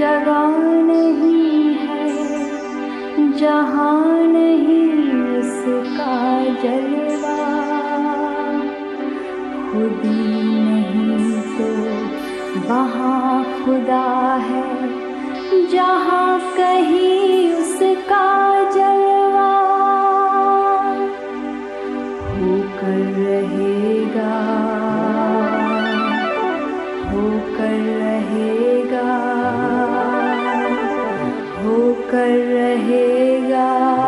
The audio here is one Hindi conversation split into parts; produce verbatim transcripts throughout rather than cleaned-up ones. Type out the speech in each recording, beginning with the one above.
जगह नहीं है जहाँ नहीं उसका जलवा, खुदी नहीं तो वहाँ खुदा है जहाँ कहीं उसका जलवा होकर रहेगा, होकर रहेगा, होकर रहेगा,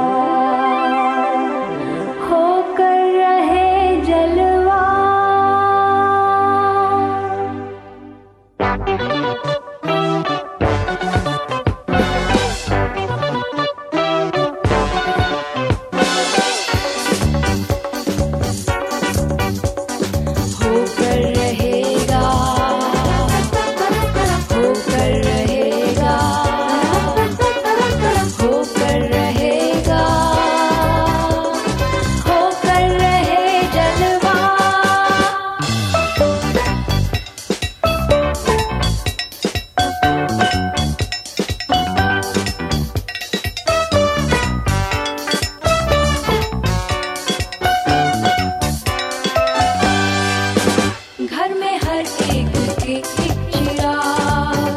होकर रहे जलवा। घर में हर एक के एक चिराग,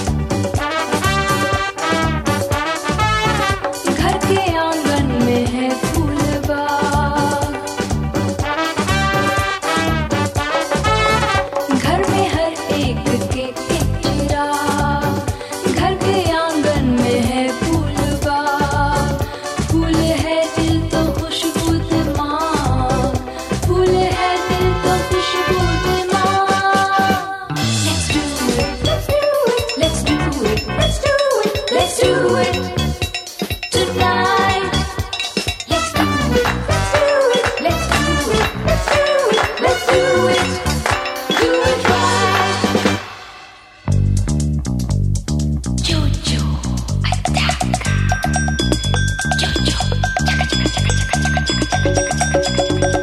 घर के आंगन में है फूल बाग, घर में हर एक के एक चिराग, घर के आंगन में है फूल बाग, फूल है दिल तो खुशबू दिमाग, फूल है दिल तो खुशबू Let's do it tonight. Let's do it. Let's do it. Let's do it. Let's do it. Do it right. Jojo attack. Jojo. Chaka chaka chaka chaka chaka chaka chaka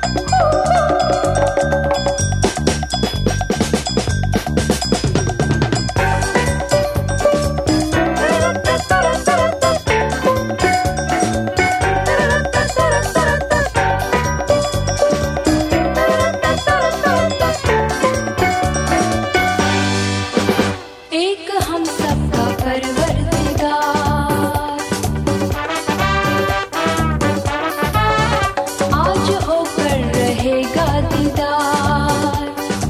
एक हम सबका परवरदिगार, आज होकर रहेगा दीदार,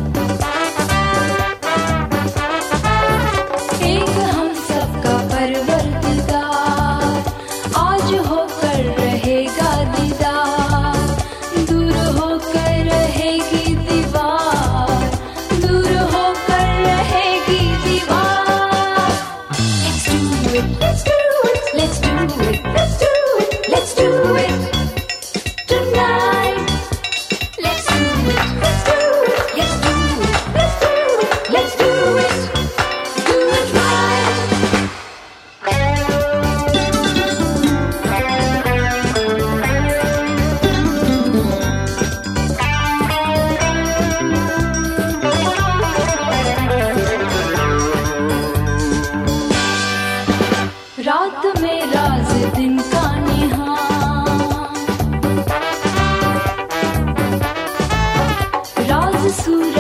एक हम सबका परवरदिगार, आज होकर रहेगा दीदार, दूर होकर रहेगी दीवार, दूर होकर रहेगी दीवार। Let's do it, let's do it, let's do it, let's do it tonight. Let's do it, let's do it, let's do it, let's do it, let's do it, do it right. रात में राज दिन का निहार, राज सूरज